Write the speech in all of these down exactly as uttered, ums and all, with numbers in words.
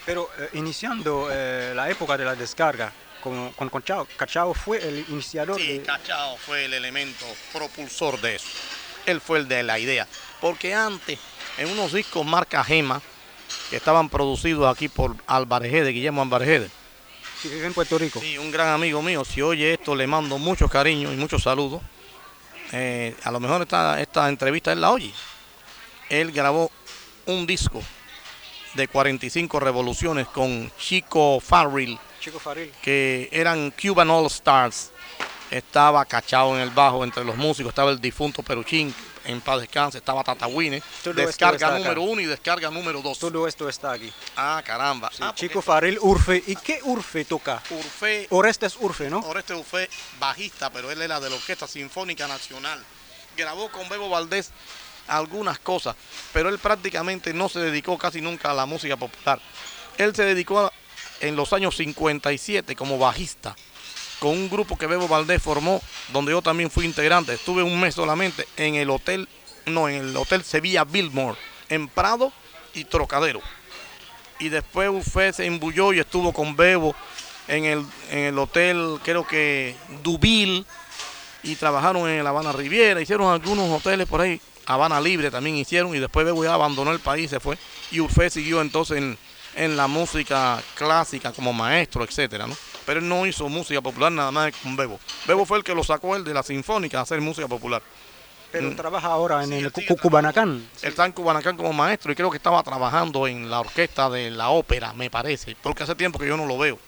Pero eh, iniciando eh, la época de la descarga, con, con Cachao, Cachao fue el iniciador Sí, de... Cachao fue el elemento propulsor de eso. Él fue el de la idea. Porque antes, en unos discos marca Gema, que estaban producidos aquí por Álvarez de Guillermo Álvarez. Sí, vive en Puerto Rico. Sí, un gran amigo mío. Si oye esto, le mando muchos cariños y muchos saludos. Eh, a lo mejor esta, esta entrevista él la oye. Él grabó un disco de cuarenta y cinco revoluciones con Chico Farrell, Chico Farrell. que eran Cuban All Stars. Estaba Cachao en el bajo entre los músicos, estaba el difunto Peruchín, en paz descanse, estaba Tatawine, descarga número uno y descarga número dos. Todo esto está aquí. Ah, caramba. Sí, Ah, Chico Farrell, Urfe. ¿Y qué Urfe toca? Urfe. Orestes Urfe, ¿no? Orestes Urfe, bajista, pero él era de la Orquesta Sinfónica Nacional. Grabó con Bebo Valdés algunas cosas, pero él prácticamente no se dedicó casi nunca a la música popular. Él se dedicó a, en los años cincuenta y siete como bajista con un grupo que Bebo Valdés formó, donde yo también fui integrante. Estuve un mes solamente en el hotel, no, en el hotel Sevilla Biltmore, en Prado y Trocadero. Y después Urfe se embulló y estuvo con Bebo en el, en el hotel, creo que Dubil, y trabajaron en la Habana Riviera, hicieron algunos hoteles por ahí, Habana Libre también hicieron, y después Bebo ya abandonó el país, se fue, y Urfe siguió entonces en, en la música clásica como maestro, etcétera, ¿no? Pero él no hizo música popular nada más con Bebo. Bebo fue el que lo sacó él de la Sinfónica a hacer música popular. Pero Mm. trabaja ahora en Sí, el él sigue Cubanacán. Él está en Cubanacán como maestro y creo que estaba trabajando en la orquesta de la ópera, me parece, porque hace tiempo que yo no lo veo.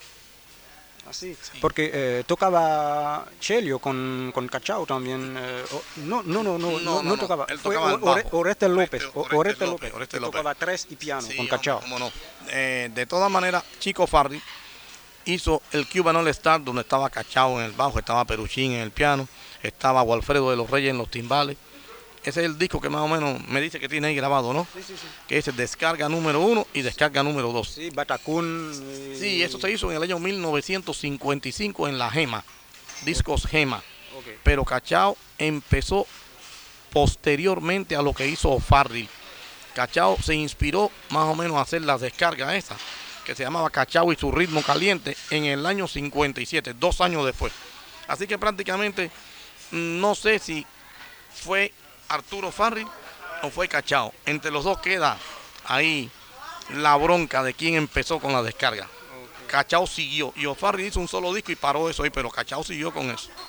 Así, Sí. porque eh, tocaba Chelio con, con Cachao también. eh, o- no, no, no, no, no, No, no, no no, tocaba. él Fue tocaba el Ore- bajo. Oreste López. Oreste- o- Oreste Oreste López, López. Oreste que López. tocaba tres y piano Sí, con hombre, Cachao. cómo no. Eh, de todas maneras, Chico Farrell hizo el Cuban All Star, donde estaba Cachao en el bajo, estaba Peruchín en el piano, estaba Walfredo de los Reyes en los timbales. Ese es el disco que más o menos me dice que tiene ahí grabado, ¿no? Sí, sí, sí. Que es descarga número uno y descarga número dos. Sí, Batacún. eh, Sí, eso se hizo en el año mil novecientos cincuenta y cinco en la Gema, discos Gema. ok. Pero Cachao empezó posteriormente a lo que hizo Farrell. Cachao se inspiró más o menos a hacer las descargas esas, que se llamaba Cachao y su ritmo caliente, en el año cincuenta y siete, dos años después. Así que prácticamente no sé si fue Arturo Farrell o fue Cachao. Entre los dos queda ahí la bronca de quién empezó con la descarga. Cachao siguió y O'Farrill hizo un solo disco y paró eso ahí, pero Cachao siguió con eso.